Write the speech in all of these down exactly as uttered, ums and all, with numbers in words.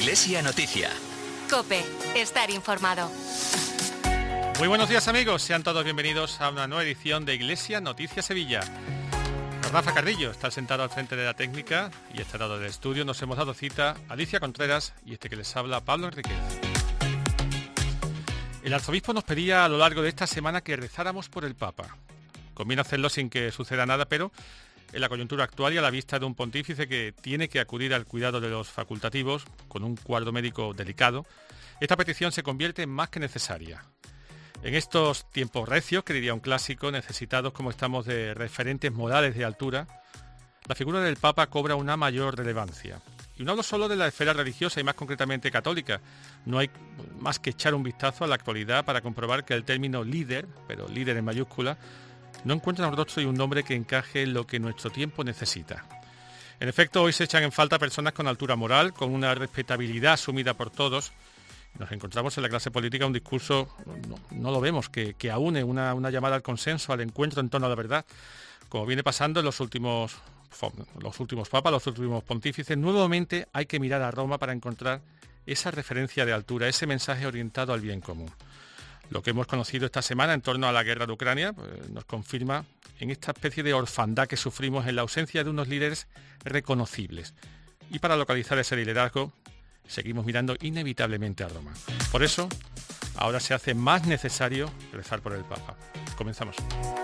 Iglesia Noticia. COPE, estar informado. Muy buenos días, amigos, sean todos bienvenidos a una nueva edición de Iglesia Noticia Sevilla. Rafa Carrillo está sentado al frente de la técnica y este lado del estudio nos hemos dado cita Alicia Contreras y este que les habla, Pablo Enríquez. El arzobispo nos pedía a lo largo de esta semana que rezáramos por el Papa. Conviene hacerlo sin que suceda nada, pero en la coyuntura actual y a la vista de un pontífice que tiene que acudir al cuidado de los facultativos con un cuadro médico delicado, esta petición se convierte en más que necesaria. En estos tiempos recios, que diría un clásico, necesitados como estamos de referentes morales de altura, la figura del Papa cobra una mayor relevancia. Y no hablo solo de la esfera religiosa y más concretamente católica. No hay más que echar un vistazo a la actualidad para comprobar que el término líder, pero líder en mayúscula, no encuentra un rostro y un nombre que encaje en lo que nuestro tiempo necesita. En efecto, hoy se echan en falta personas con altura moral, con una respetabilidad asumida por todos. Nos encontramos en la clase política un discurso, no, no lo vemos, que, que aúne una, una llamada al consenso, al encuentro en torno a la verdad, como viene pasando en los últimos, los últimos papas, los últimos pontífices. Nuevamente hay que mirar a Roma para encontrar esa referencia de altura, ese mensaje orientado al bien común. Lo que hemos conocido esta semana en torno a la guerra de Ucrania pues, nos confirma en esta especie de orfandad que sufrimos en la ausencia de unos líderes reconocibles. Y para localizar ese liderazgo, seguimos mirando inevitablemente a Roma. Por eso, ahora se hace más necesario rezar por el Papa. Comenzamos.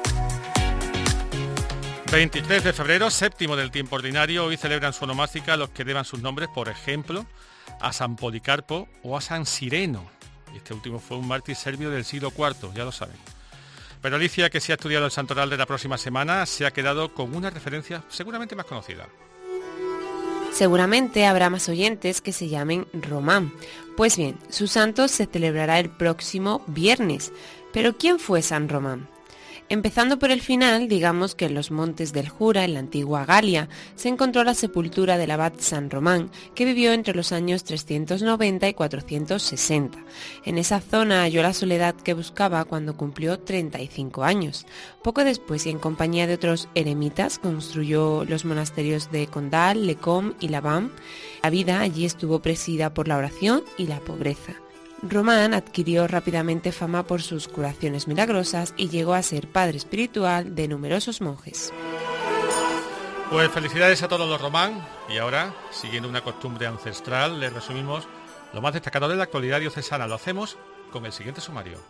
veintitrés de febrero, séptimo del tiempo ordinario. Hoy celebran su onomástica los que deban sus nombres, por ejemplo, a San Policarpo o a San Sireno. Este último fue un mártir serbio del siglo cuarto, ya lo saben. Pero Alicia, que se ha estudiado el santoral de la próxima semana, se ha quedado con una referencia seguramente más conocida. Seguramente habrá más oyentes que se llamen Román. Pues bien, su santo se celebrará el próximo viernes. ¿Pero quién fue San Román? Empezando por el final, digamos que en los montes del Jura, en la antigua Galia, se encontró la sepultura del abad San Román, que vivió entre los años trescientos noventa y cuatrocientos sesenta. En esa zona halló la soledad que buscaba cuando cumplió treinta y cinco años. Poco después, y en compañía de otros eremitas, construyó los monasterios de Condal, Lecom y Laván. La vida allí estuvo presidida por la oración y la pobreza. Román adquirió rápidamente fama por sus curaciones milagrosas y llegó a ser padre espiritual de numerosos monjes. Pues felicidades a todos los Román y ahora, siguiendo una costumbre ancestral, les resumimos lo más destacado de la actualidad diocesana. Lo hacemos con el siguiente sumario.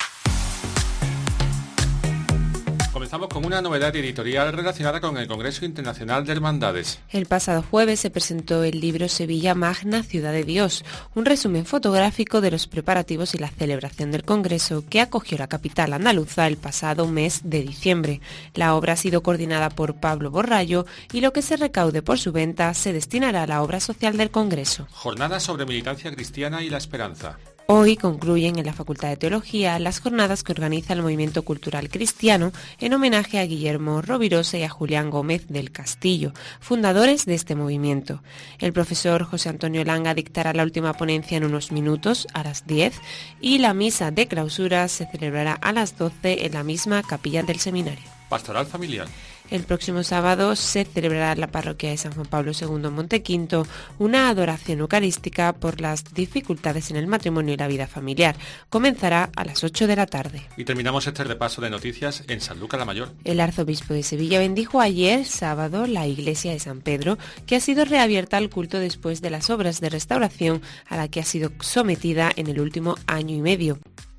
Comenzamos con una novedad editorial relacionada con el Congreso Internacional de Hermandades. El pasado jueves se presentó el libro Sevilla Magna, Ciudad de Dios, un resumen fotográfico de los preparativos y la celebración del Congreso que acogió la capital andaluza el pasado mes de diciembre. La obra ha sido coordinada por Pablo Borrallo y lo que se recaude por su venta se destinará a la obra social del Congreso. Jornada sobre militancia cristiana y la esperanza. Hoy concluyen en la Facultad de Teología las jornadas que organiza el Movimiento Cultural Cristiano en homenaje a Guillermo Rovirosa y a Julián Gómez del Castillo, fundadores de este movimiento. El profesor José Antonio Langa dictará la última ponencia en unos minutos, a las diez, y la misa de clausura se celebrará a las doce en la misma capilla del seminario. Pastoral familiar. El próximo sábado se celebrará en la parroquia de San Juan Pablo segundo en Montequinto una adoración eucarística por las dificultades en el matrimonio y la vida familiar. Comenzará a las ocho de la tarde. Y terminamos este repaso de noticias en Sanlúcar la Mayor. El arzobispo de Sevilla bendijo ayer, sábado, la iglesia de San Pedro, que ha sido reabierta al culto después de las obras de restauración a la que ha sido sometida en el último año y medio.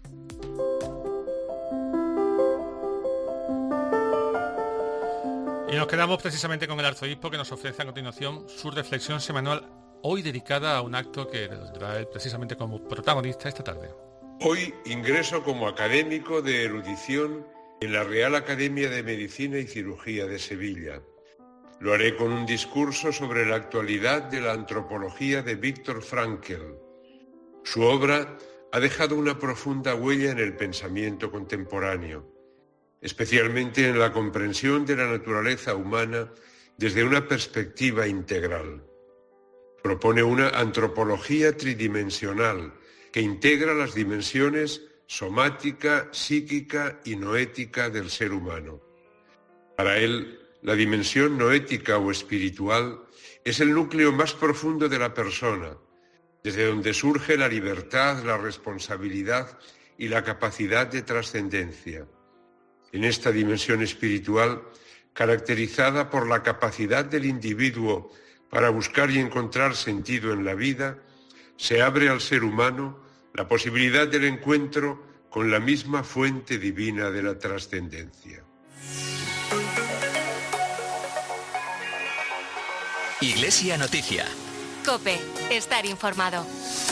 Y nos quedamos precisamente con el arzobispo que nos ofrece a continuación su reflexión semanal, hoy dedicada a un acto que tendrá él precisamente como protagonista esta tarde. Hoy ingreso como académico de erudición en la Real Academia de Medicina y Cirugía de Sevilla. Lo haré con un discurso sobre la actualidad de la antropología de Viktor Frankl. Su obra ha dejado una profunda huella en el pensamiento contemporáneo, especialmente en la comprensión de la naturaleza humana desde una perspectiva integral. Propone una antropología tridimensional que integra las dimensiones somática, psíquica y noética del ser humano. Para él, la dimensión noética o espiritual es el núcleo más profundo de la persona, desde donde surge la libertad, la responsabilidad y la capacidad de trascendencia. En esta dimensión espiritual, caracterizada por la capacidad del individuo para buscar y encontrar sentido en la vida, se abre al ser humano la posibilidad del encuentro con la misma fuente divina de la trascendencia. Iglesia Noticia. COPE, estar informado.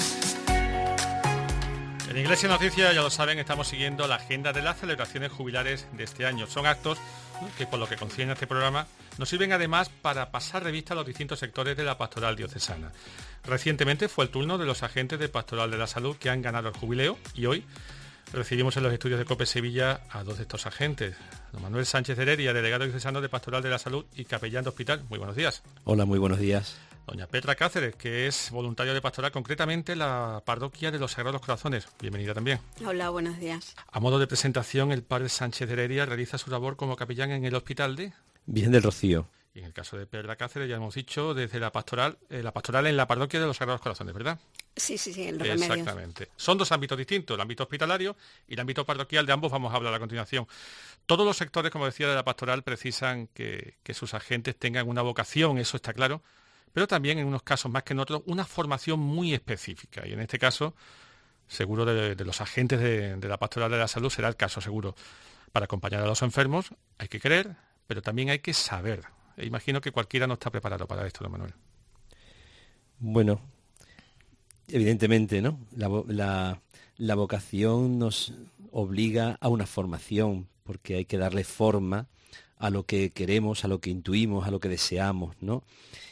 En Iglesia Noticia, ya lo saben, estamos siguiendo la agenda de las celebraciones jubilares de este año. Son actos que, por lo que concierne a este programa, nos sirven además para pasar revista a los distintos sectores de la pastoral diocesana. Recientemente fue el turno de los agentes de Pastoral de la Salud que han ganado el jubileo y hoy recibimos en los estudios de COPE Sevilla a dos de estos agentes. Don Manuel Sánchez Heredia, delegado diocesano de Pastoral de la Salud y capellán de hospital. Muy buenos días. Hola, muy buenos días. Doña Petra Cáceres, que es voluntario de pastoral, concretamente la parroquia de los Sagrados Corazones. Bienvenida también. Hola, buenos días. A modo de presentación, el padre Sánchez Heredia realiza su labor como capellán en el hospital de Virgen del Rocío. Y en el caso de Petra Cáceres, ya hemos dicho, desde la pastoral, eh, la pastoral en la parroquia de los Sagrados Corazones, ¿verdad? Sí, sí, sí, en los remedios. Exactamente. Son dos ámbitos distintos, el ámbito hospitalario y el ámbito parroquial. De ambos vamos a hablar a continuación. Todos los sectores, como decía, de la pastoral precisan que, que sus agentes tengan una vocación, eso está claro, pero también en unos casos más que en otros, una formación muy específica. Y en este caso, seguro de, de los agentes de, de la pastoral de la salud será el caso seguro. Para acompañar a los enfermos hay que querer, pero también hay que saber. E imagino que cualquiera no está preparado para esto, don Manuel. Bueno, evidentemente, ¿no? La, la, la vocación nos obliga a una formación, porque hay que darle forma a lo que queremos, a lo que intuimos, a lo que deseamos, ¿no?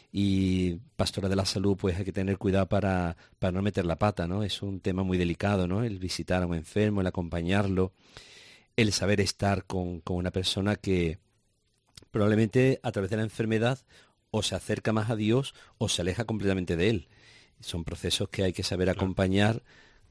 Y Pastoral de la Salud, pues hay que tener cuidado para, para no meter la pata, ¿no? Es un tema muy delicado, ¿no? El visitar a un enfermo, el acompañarlo, el saber estar con, con una persona que probablemente a través de la enfermedad o se acerca más a Dios o se aleja completamente de Él. Son procesos que hay que saber acompañar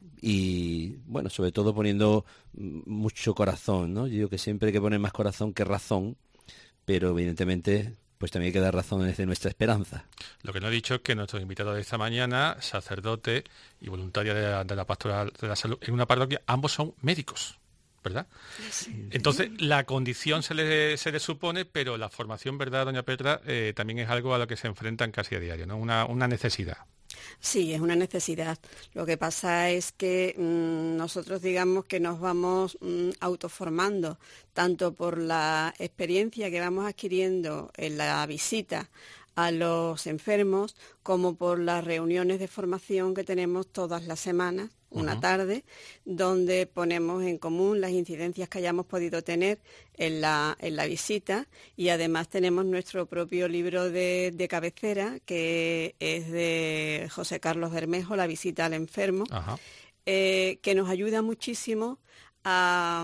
y, bueno, sobre todo poniendo mucho corazón, ¿no? Yo digo que siempre hay que poner más corazón que razón, pero evidentemente pues también hay que dar razones de nuestra esperanza. Lo que no he dicho es que nuestros invitados de esta mañana, sacerdote y voluntaria de la, de la Pastoral de la Salud en una parroquia, ambos son médicos, ¿verdad? Sí. Entonces, la condición se le, se le supone, pero la formación, ¿verdad, doña Petra? Eh, también es algo a lo que se enfrentan casi a diario, ¿no? Una, una necesidad. Sí, es una necesidad. Lo que pasa es que mmm, nosotros digamos que nos vamos mmm, autoformando, tanto por la experiencia que vamos adquiriendo en la visita a los enfermos, como por las reuniones de formación que tenemos todas las semanas, una uh-huh. tarde, donde ponemos en común las incidencias que hayamos podido tener en la, en la visita, y además tenemos nuestro propio libro de, de cabecera, que es de José Carlos Bermejo, La visita al enfermo, uh-huh. eh, que nos ayuda muchísimo a...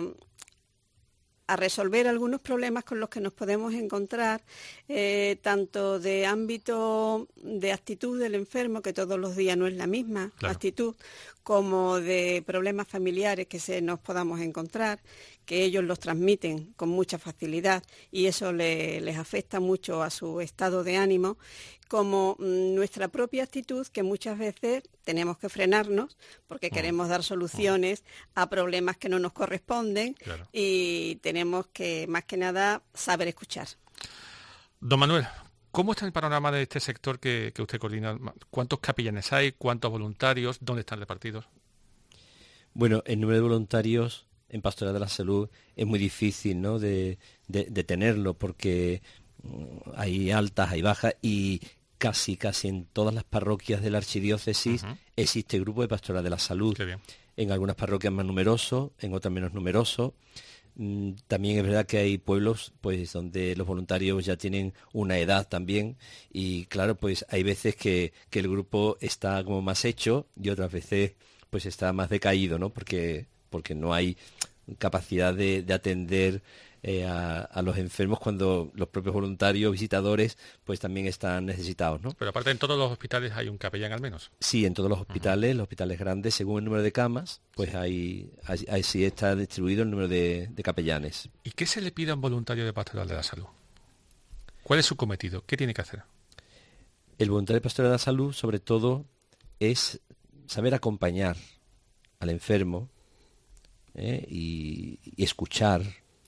a resolver algunos problemas con los que nos podemos encontrar, eh, tanto de ámbito de actitud del enfermo, que todos los días no es la misma claro. actitud, como de problemas familiares que se nos podamos encontrar, que ellos los transmiten con mucha facilidad y eso le, les afecta mucho a su estado de ánimo, como mm, nuestra propia actitud, que muchas veces tenemos que frenarnos porque queremos dar soluciones a problemas que no nos corresponden claro. y tenemos que, más que nada, saber escuchar. Don Manuel, ¿cómo está el panorama de este sector que, que usted coordina? ¿Cuántos capellanes hay? ¿Cuántos voluntarios? ¿Dónde están repartidos? Bueno, el número de voluntarios en Pastoral de la Salud es muy difícil, ¿no?, de, de, de tenerlo, porque hay altas, hay bajas, y casi, casi en todas las parroquias de la archidiócesis uh-huh. existe grupo de Pastoral de la Salud. Qué bien. En algunas parroquias más numerosos, en otras menos numerosos. También es verdad que hay pueblos pues donde los voluntarios ya tienen una edad también, y claro, pues hay veces que, que el grupo está como más hecho y otras veces pues está más decaído, ¿no? Porque, porque no hay capacidad de, de atender eh, a, a los enfermos cuando los propios voluntarios, visitadores, pues también están necesitados, ¿no? Pero aparte en todos los hospitales hay un capellán al menos. Sí, en todos los hospitales, uh-huh. los hospitales grandes, según el número de camas, pues sí. hay, hay, hay sí está distribuido el número de, de capellanes. ¿Y qué se le pide a un voluntario de Pastoral de la Salud? ¿Cuál es su cometido? ¿Qué tiene que hacer? El voluntario de Pastoral de la Salud, sobre todo, es saber acompañar al enfermo, ¿eh? y, y escuchar,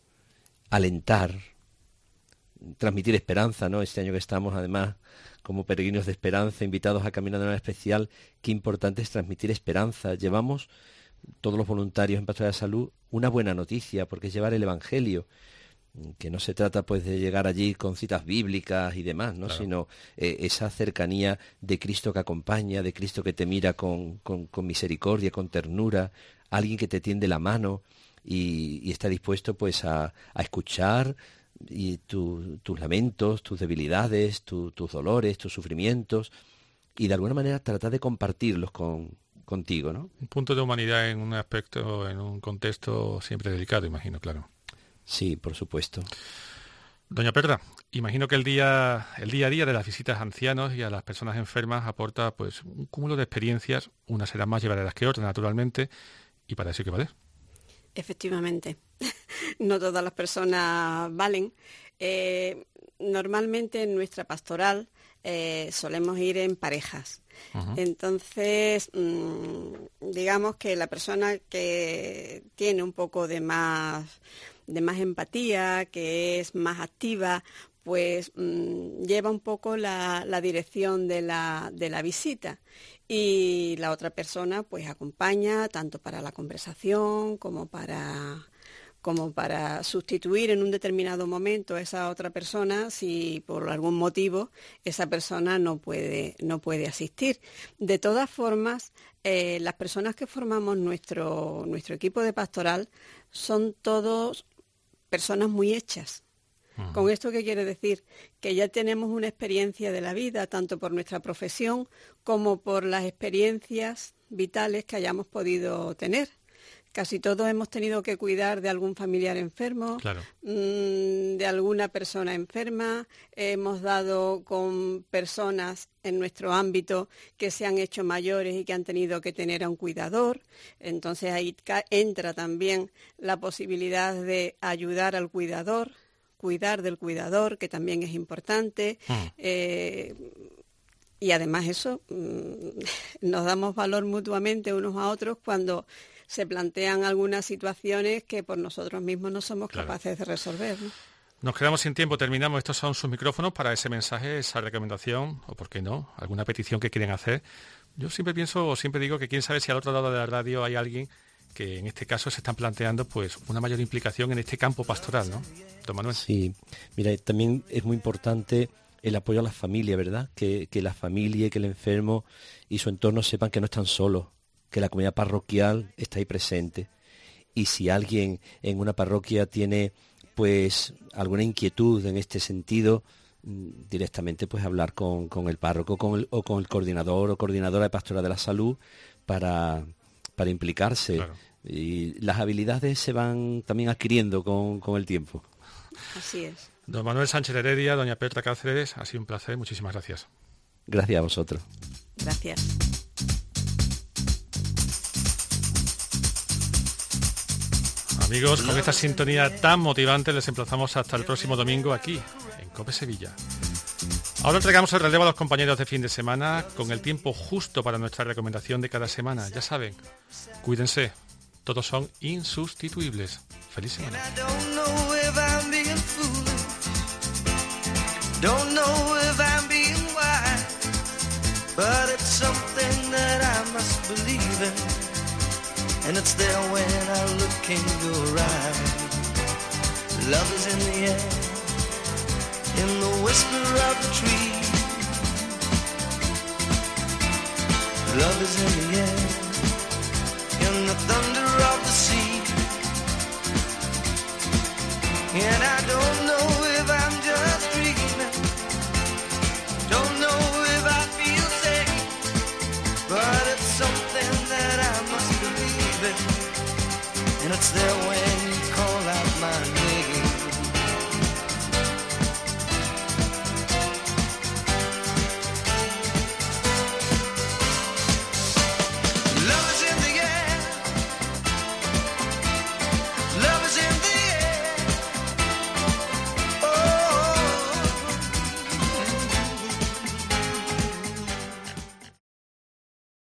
alentar, transmitir esperanza, ¿no? Este año que estamos, además, como peregrinos de esperanza, invitados a caminar de manera especial, qué importante es transmitir esperanza. Llevamos, todos los voluntarios en Pastoral de Salud, una buena noticia, porque es llevar el Evangelio, que no se trata pues de llegar allí con citas bíblicas y demás, ¿no? Claro. Sino eh, esa cercanía de Cristo que acompaña, de Cristo que te mira con, con, con misericordia, con ternura, alguien que te tiende la mano y, y está dispuesto pues a, a escuchar y tu, tus lamentos, tus debilidades, tu, tus dolores, tus sufrimientos, y de alguna manera tratar de compartirlos con, contigo, ¿no? Un punto de humanidad en un aspecto, en un contexto siempre delicado, imagino, claro. Sí, por supuesto. Doña Perla, imagino que el día, el día a día de las visitas a ancianos y a las personas enfermas aporta pues un cúmulo de experiencias, unas serán más llevaderas que otras, naturalmente, y para eso hay que valer. Efectivamente, no todas las personas valen. Eh, normalmente en nuestra pastoral eh, solemos ir en parejas. Uh-huh. Entonces, mmm, digamos que la persona que tiene un poco de más, de más empatía, que es más activa, pues mmm, lleva un poco la, la dirección de la, de la visita. Y la otra persona pues acompaña tanto para la conversación como para, como para sustituir en un determinado momento a esa otra persona si por algún motivo esa persona no puede, no puede asistir. De todas formas, eh, las personas que formamos nuestro, nuestro equipo de pastoral son todos personas muy hechas. ¿Con esto qué quiere decir? Que ya tenemos una experiencia de la vida, tanto por nuestra profesión como por las experiencias vitales que hayamos podido tener. Casi todos hemos tenido que cuidar de algún familiar enfermo, claro. mmm, de alguna persona enferma. Hemos dado con personas en nuestro ámbito que se han hecho mayores y que han tenido que tener a un cuidador. Entonces ahí entra también la posibilidad de ayudar al cuidador, cuidar del cuidador, que también es importante. Mm. Eh, y además eso, mmm, nos damos valor mutuamente unos a otros cuando se plantean algunas situaciones que por nosotros mismos no somos claro. capaces de resolver, ¿no? Nos quedamos sin tiempo, terminamos. Estos son sus micrófonos para ese mensaje, esa recomendación, o por qué no, alguna petición que quieren hacer. Yo siempre pienso, o siempre digo que quién sabe si al otro lado de la radio hay alguien que en este caso se están planteando pues una mayor implicación en este campo pastoral, ¿no? Don Manuel. Sí, mira, también es muy importante el apoyo a la familia, ¿verdad? Que, que la familia, que el enfermo y su entorno sepan que no están solos, que la comunidad parroquial está ahí presente. Y si alguien en una parroquia tiene pues alguna inquietud en este sentido, directamente pues hablar con, con el párroco con el, o con el coordinador o coordinadora de Pastoral de la Salud para, para implicarse. Claro. Y las habilidades se van también adquiriendo con, con el tiempo. Así es. Don Manuel Sánchez Heredia, doña Perla Cáceres, ha sido un placer, muchísimas gracias. Gracias a vosotros. Gracias. Amigos, con esta sintonía tan motivante les emplazamos hasta el próximo domingo aquí, en COPE Sevilla. Ahora entregamos el relevo a los compañeros de fin de semana con el tiempo justo para nuestra recomendación de cada semana. Ya saben, cuídense, todos son insustituibles. Feliz semana. And it's there when I look in your eyes. Love is in the air, in the whisper of the tree. Love is in the air, in the thunder of the sea. And I don't know if I'm just dreaming, don't know if I feel safe, but it's something that I must believe in, and it's there